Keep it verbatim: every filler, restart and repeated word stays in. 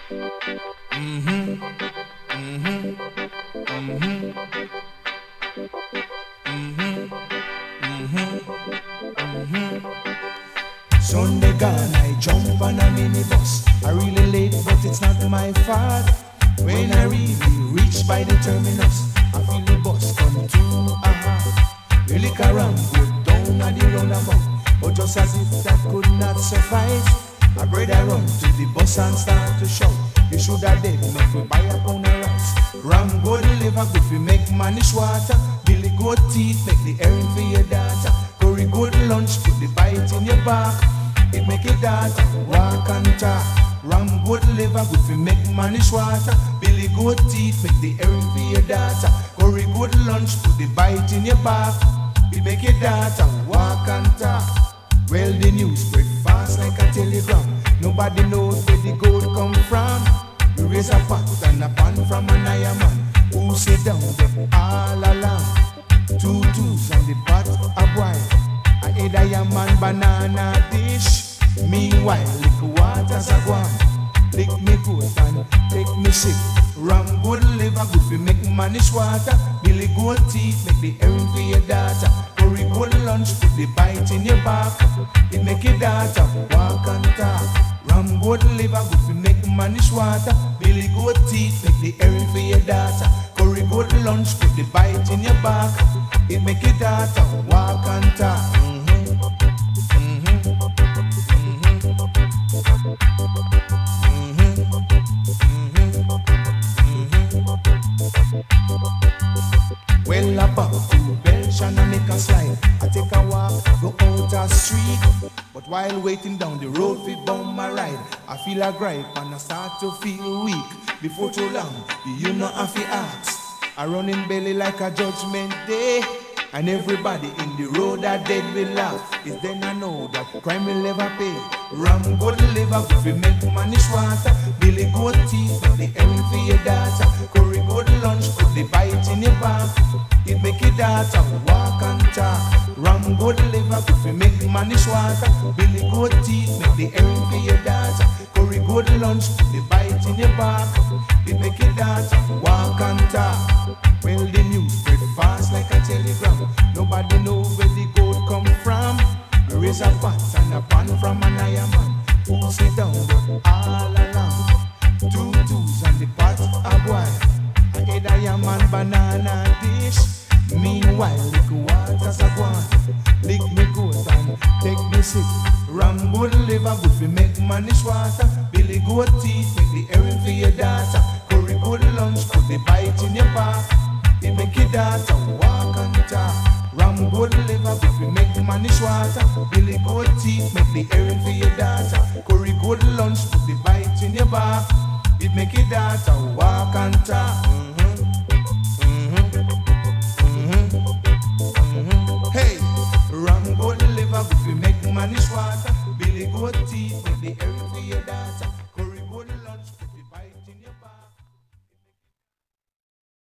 Mm-hmm. Mm-hmm. Mm-hmm. Mm-hmm. Mm-hmm. Mm-hmm. Sunday gone, I jump on a minibus. I really late, but it's not my fault. When I really reach by the terminus, I feel the bus come to a halt. We look around, go down at the roundabout, but just as if that could not suffice, my brother run to the bus and start to shout. You should have dead, make me buy a pound of rice. Ram go deliver, go fi make manish water. Billy goat teeth, make the herring for your daughter. Curry good lunch, put the bite in your back. It make your daughter walk and talk. Ram good liver, go fi make manish water. Billy goat teeth, make the herring for your daughter. Curry good lunch, put the bite in your back. It make your daughter walk and talk. Well, the news spread fast like a telegram. Nobody knows where the gold come from. We raise a pot and a pan from an iron man who sit down there all along. Two twos and the pot a boil. I ate a yam and banana dish. Meanwhile, lick water's a guan. Lick me good and take me sick. Ram good liver, good fi make manish water. Billy goat teeth, make the herring for your daughter. Curry good lunch, put the bite in your back. It make your daughter walk and talk. Ram good liver, good fi make manish water. Billy goat teeth, make the herring for your daughter. Curry good lunch, put the bite in your back. It make your daughter walk and talk. Mm-hmm. Mm-hmm. Well, I pop to bench and I make a slide. I take a walk, go out a street. But while waiting down the road, we bum my ride. I feel a gripe and I start to feel weak. Before too long, you know I feel ask. I run in belly like a judgment day. And everybody in the road are dead will laugh. It's then I know that crime will never pay. Ram go deliver, if we make manish water. Billy goat teeth, make the herring for your daughter. Curry go to lunch, put the bite in your back. It make your daughter walk and talk. Ram go deliver, if we make manish water. Billy goat teeth, make the herring for your daughter. Curry go to lunch, put the bite in your back. It make your daughter walk and talk. Well, the news spread fast like a telegram. Nobody knows where the gold come from. We raise a pot and a pan from an iron man who sit down all along. Two twos and the pot a boil. I ate a yam and banana dish. Meanwhile, lick water's a guan. Lick me good and take me sick. Ram good liver, good fi make manish water. Billy goat teeth, make the herring for your daughter. Curry good lunch, put the bite in your back. It make your daughter walk and talk. Ram good liver, if we make manish water. Billy goat teeth, make the herring for your daughter. Curry good lunch, put the bite in your back. It make your daughter walk and talk. Mm-hmm. Mm-hmm. Mm-hmm. Mm-hmm. Hey, ram good liver, if we make manish water.